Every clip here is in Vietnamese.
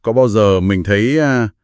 Có bao giờ mình thấy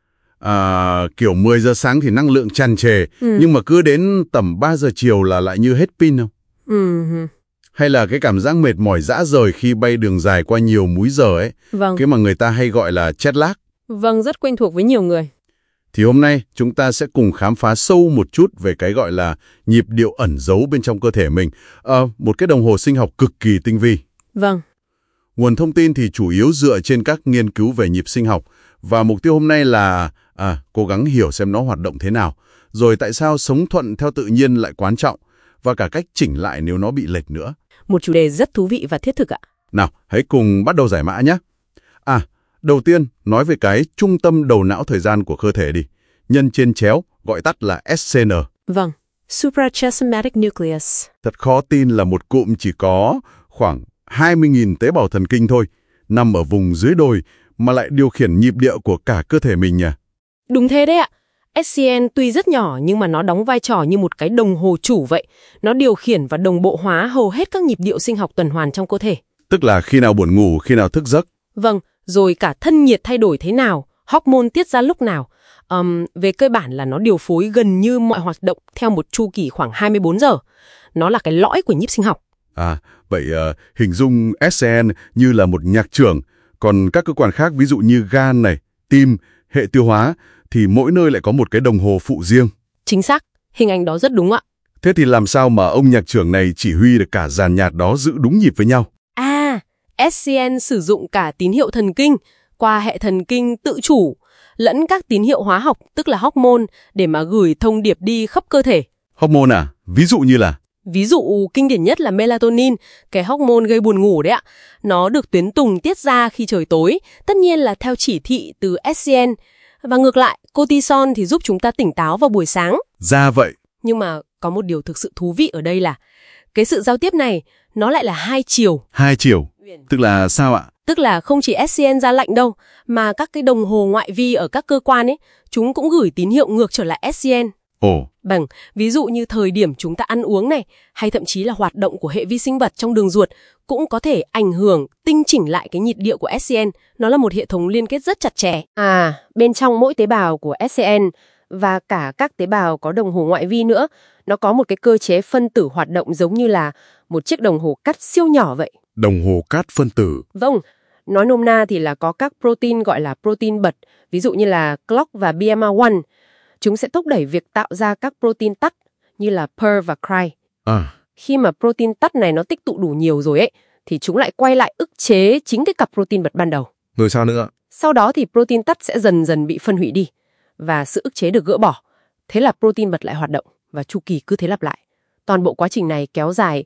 kiểu 10 giờ sáng thì năng lượng tràn trề, nhưng mà cứ đến tầm 3 giờ chiều là lại như hết pin không? Hay là cái cảm giác mệt mỏi rã rời khi bay đường dài qua nhiều múi giờ ấy, cái mà người ta hay gọi là jet lag. Vâng, rất quen thuộc với nhiều người. Thì hôm nay chúng ta sẽ cùng khám phá sâu một chút về cái gọi là nhịp điệu ẩn giấu bên trong cơ thể mình. Một cái đồng hồ sinh học cực kỳ tinh vi. Vâng. Nguồn thông tin thì chủ yếu dựa trên các nghiên cứu về nhịp sinh học. Và mục tiêu hôm nay là cố gắng hiểu xem nó hoạt động thế nào. Rồi tại sao sống thuận theo tự nhiên lại quan trọng. Và cả cách chỉnh lại nếu nó bị lệch nữa. Một chủ đề rất thú vị và thiết thực ạ. Nào, hãy cùng bắt đầu giải mã nhé. Đầu tiên, nói về cái trung tâm đầu não thời gian của cơ thể đi. Nhân trên chéo, gọi tắt là SCN. Vâng, Suprachiasmatic Nucleus. Thật khó tin là một cụm chỉ có khoảng 20.000 tế bào thần kinh thôi, nằm ở vùng dưới đồi mà lại điều khiển nhịp điệu của cả cơ thể mình nhỉ? Đúng thế đấy ạ. SCN tuy rất nhỏ nhưng mà nó đóng vai trò như một cái đồng hồ chủ vậy. Nó điều khiển và đồng bộ hóa hầu hết các nhịp điệu sinh học tuần hoàn trong cơ thể. Tức là khi nào buồn ngủ, khi nào thức giấc. Vâng, rồi cả thân nhiệt thay đổi thế nào, hormone tiết ra lúc nào. Về cơ bản là nó điều phối gần như mọi hoạt động theo một chu kỳ khoảng 24 giờ. Nó là cái lõi của nhịp sinh học. Vậy hình dung SCN như là một nhạc trưởng, còn các cơ quan khác ví dụ như gan này, tim, hệ tiêu hóa thì mỗi nơi lại có một cái đồng hồ phụ riêng. Chính xác, hình ảnh đó rất đúng ạ. Thế thì làm sao mà ông nhạc trưởng này chỉ huy được cả dàn nhạc đó giữ đúng nhịp với nhau? SCN sử dụng cả tín hiệu thần kinh qua hệ thần kinh tự chủ lẫn các tín hiệu hóa học, tức là hormone, để mà gửi thông điệp đi khắp cơ thể. Hormone à? Ví dụ như là? Ví dụ kinh điển nhất là melatonin, cái hormone gây buồn ngủ đấy ạ. Nó được tuyến tùng tiết ra khi trời tối, tất nhiên là theo chỉ thị từ SCN. Và ngược lại, cortisol thì giúp chúng ta tỉnh táo vào buổi sáng. Ra vậy. Nhưng mà có một điều thực sự thú vị ở đây là cái sự giao tiếp này nó lại là hai chiều. Hai chiều? Tức là sao ạ? Tức là không chỉ SCN ra lệnh đâu, mà các cái đồng hồ ngoại vi ở các cơ quan ấy, chúng cũng gửi tín hiệu ngược trở lại SCN. Ví dụ như thời điểm chúng ta ăn uống này, hay thậm chí là hoạt động của hệ vi sinh vật trong đường ruột cũng có thể ảnh hưởng, tinh chỉnh lại cái nhịp điệu của SCN. Nó là một hệ thống liên kết rất chặt chẽ. Bên trong mỗi tế bào của SCN và cả các tế bào có đồng hồ ngoại vi nữa, nó có một cái cơ chế phân tử hoạt động giống như là một chiếc đồng hồ cát siêu nhỏ vậy. Đồng hồ cát phân tử? Vâng, nói nôm na thì là có các protein gọi là protein bật, ví dụ như là clock và BMR1. Chúng sẽ thúc đẩy việc tạo ra các protein tắt như là PER và CRY. Khi mà protein tắt này nó tích tụ đủ nhiều rồi ấy, thì chúng lại quay lại ức chế chính cái cặp protein bật ban đầu. Rồi sao nữa? Sau đó thì protein tắt sẽ dần dần bị phân hủy đi và sự ức chế được gỡ bỏ. Thế là protein bật lại hoạt động và chu kỳ cứ thế lặp lại. Toàn bộ quá trình này kéo dài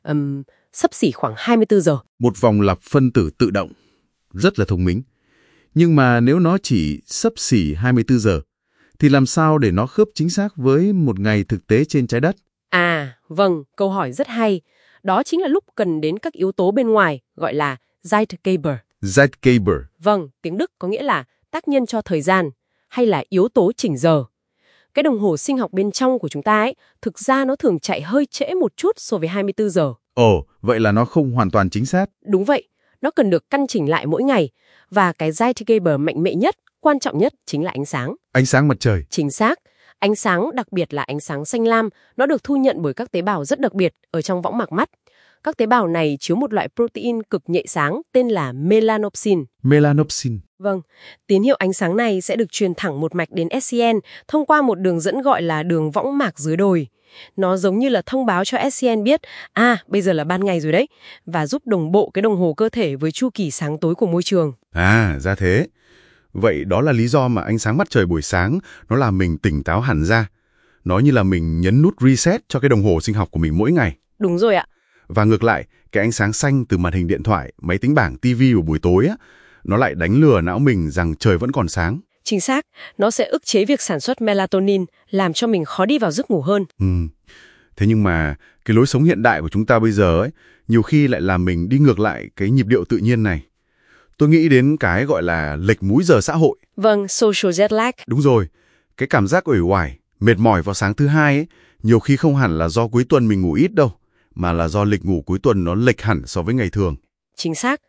xấp xỉ khoảng 24 giờ. Một vòng lặp phân tử tự động. Rất là thông minh. Nhưng mà nếu nó chỉ xấp xỉ 24 giờ, thì làm sao để nó khớp chính xác với một ngày thực tế trên trái đất? Vâng, câu hỏi rất hay. Đó chính là lúc cần đến các yếu tố bên ngoài, gọi là Zeitgeber. Zeitgeber. Vâng, tiếng Đức có nghĩa là tác nhân cho thời gian, hay là yếu tố chỉnh giờ. Cái đồng hồ sinh học bên trong của chúng ta ấy, thực ra nó thường chạy hơi trễ một chút so với 24 giờ. Vậy là nó không hoàn toàn chính xác. Đúng vậy, nó cần được căn chỉnh lại mỗi ngày. Và cái Zeitgeber mạnh mẽ nhất, quan trọng nhất chính là ánh sáng. Ánh sáng mặt trời. Chính xác. Ánh sáng, đặc biệt là ánh sáng xanh lam, nó được thu nhận bởi các tế bào rất đặc biệt ở trong võng mạc mắt. Các tế bào này chứa một loại protein cực nhạy sáng tên là melanopsin. Melanopsin. Vâng, tín hiệu ánh sáng này sẽ được truyền thẳng một mạch đến SCN thông qua một đường dẫn gọi là đường võng mạc dưới đồi. Nó giống như là thông báo cho SCN biết, bây giờ là ban ngày rồi đấy, và giúp đồng bộ cái đồng hồ cơ thể với chu kỳ sáng tối của môi trường. Ra thế. Vậy đó là lý do mà ánh sáng mặt trời buổi sáng nó làm mình tỉnh táo hẳn ra. Nó như là mình nhấn nút reset cho cái đồng hồ sinh học của mình mỗi ngày. Đúng rồi ạ. Và ngược lại, cái ánh sáng xanh từ màn hình điện thoại, máy tính bảng, tivi vào buổi tối á, nó lại đánh lừa não mình rằng trời vẫn còn sáng. Chính xác, nó sẽ ức chế việc sản xuất melatonin, làm cho mình khó đi vào giấc ngủ hơn. Thế nhưng mà cái lối sống hiện đại của chúng ta bây giờ ấy, nhiều khi lại làm mình đi ngược lại cái nhịp điệu tự nhiên này. Tôi nghĩ đến cái gọi là lệch múi giờ xã hội. Vâng, social jet lag. Đúng rồi, cái cảm giác uể oải, mệt mỏi vào sáng thứ hai ấy, nhiều khi không hẳn là do cuối tuần mình ngủ ít đâu, mà là do lịch ngủ cuối tuần nó lệch hẳn so với ngày thường. Chính xác.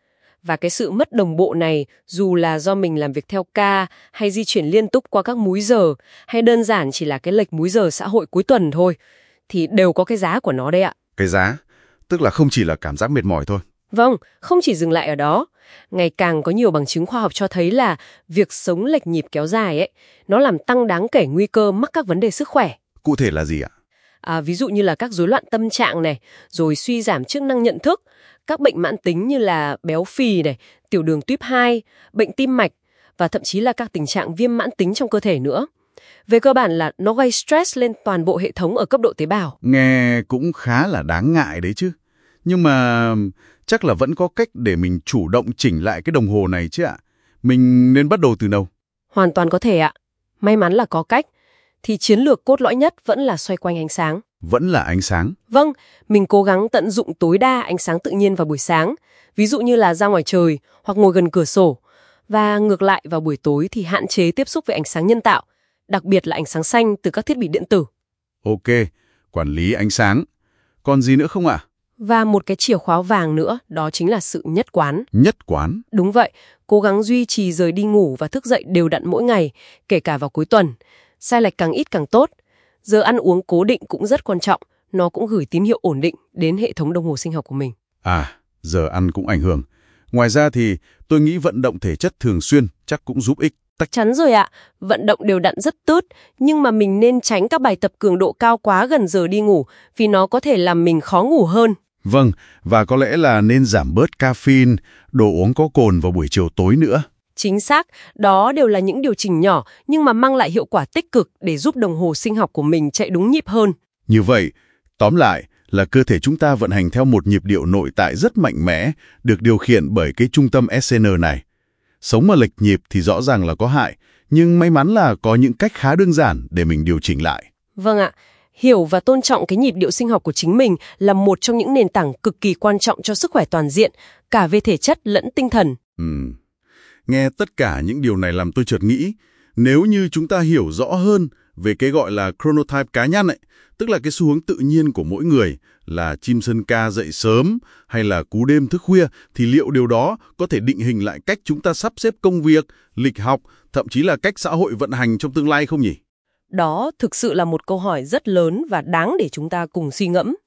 Và cái sự mất đồng bộ này, dù là do mình làm việc theo ca, hay di chuyển liên tục qua các múi giờ, hay đơn giản chỉ là cái lệch múi giờ xã hội cuối tuần thôi, thì đều có cái giá của nó đấy ạ. Cái giá, tức là không chỉ là cảm giác mệt mỏi thôi. Vâng, không chỉ dừng lại ở đó. Ngày càng có nhiều bằng chứng khoa học cho thấy là việc sống lệch nhịp kéo dài ấy, nó làm tăng đáng kể nguy cơ mắc các vấn đề sức khỏe. Cụ thể là gì ạ? Ví dụ như là các rối loạn tâm trạng này, rồi suy giảm chức năng nhận thức, các bệnh mãn tính như là béo phì này, tiểu đường tuyếp 2, bệnh tim mạch và thậm chí là các tình trạng viêm mãn tính trong cơ thể nữa. Về cơ bản là nó gây stress lên toàn bộ hệ thống ở cấp độ tế bào. Nghe cũng khá là đáng ngại đấy chứ. Nhưng mà chắc là vẫn có cách để mình chủ động chỉnh lại cái đồng hồ này chứ ạ. Mình nên bắt đầu từ đâu? Hoàn toàn có thể ạ. May mắn là có cách. Thì chiến lược cốt lõi nhất vẫn là xoay quanh ánh sáng. Vẫn là ánh sáng? Vâng, mình cố gắng tận dụng tối đa ánh sáng tự nhiên vào buổi sáng. Ví dụ như là ra ngoài trời hoặc ngồi gần cửa sổ. Và ngược lại vào buổi tối thì hạn chế tiếp xúc với ánh sáng nhân tạo, đặc biệt là ánh sáng xanh từ các thiết bị điện tử. Ok, quản lý ánh sáng. Còn gì nữa không ạ? Và một cái chìa khóa vàng nữa, đó chính là sự nhất quán. Nhất quán? Đúng vậy, cố gắng duy trì giờ đi ngủ và thức dậy đều đặn mỗi ngày, kể cả vào cuối tuần. Sai lệch càng ít càng tốt. Giờ ăn uống cố định cũng rất quan trọng, nó cũng gửi tín hiệu ổn định đến hệ thống đồng hồ sinh học của mình. Giờ ăn cũng ảnh hưởng. Ngoài ra thì tôi nghĩ vận động thể chất thường xuyên chắc cũng giúp ích. Chắc chắn rồi ạ, vận động đều đặn rất tốt, nhưng mà mình nên tránh các bài tập cường độ cao quá gần giờ đi ngủ, vì nó có thể làm mình khó ngủ hơn. Vâng, và có lẽ là nên giảm bớt caffeine, đồ uống có cồn vào buổi chiều tối nữa. Chính xác, đó đều là những điều chỉnh nhỏ nhưng mà mang lại hiệu quả tích cực để giúp đồng hồ sinh học của mình chạy đúng nhịp hơn. Như vậy, tóm lại là cơ thể chúng ta vận hành theo một nhịp điệu nội tại rất mạnh mẽ, được điều khiển bởi cái trung tâm SN này. Sống mà lệch nhịp thì rõ ràng là có hại, nhưng may mắn là có những cách khá đơn giản để mình điều chỉnh lại. Vâng ạ, hiểu và tôn trọng cái nhịp điệu sinh học của chính mình là một trong những nền tảng cực kỳ quan trọng cho sức khỏe toàn diện, cả về thể chất lẫn tinh thần. Nghe tất cả những điều này làm tôi chợt nghĩ, nếu như chúng ta hiểu rõ hơn về cái gọi là chronotype cá nhân ấy, tức là cái xu hướng tự nhiên của mỗi người, là chim sơn ca dậy sớm hay là cú đêm thức khuya, thì liệu điều đó có thể định hình lại cách chúng ta sắp xếp công việc, lịch học, thậm chí là cách xã hội vận hành trong tương lai không nhỉ? Đó thực sự là một câu hỏi rất lớn và đáng để chúng ta cùng suy ngẫm.